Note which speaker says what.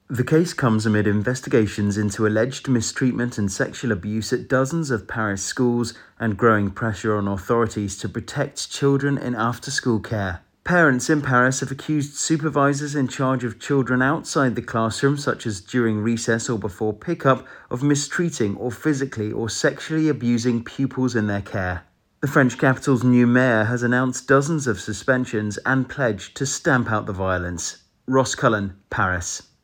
Speaker 1: The case comes amid investigations into alleged mistreatment and sexual abuse at dozens of Paris schools and growing pressure on authorities to protect children in after-school care. Parents in Paris have accused supervisors in charge of children outside the classroom, such as during recess or before pickup, of mistreating or physically or sexually abusing pupils in their care. The French capital's new mayor has announced dozens of suspensions and pledged to stamp out the violence. Ross Cullen, Paris.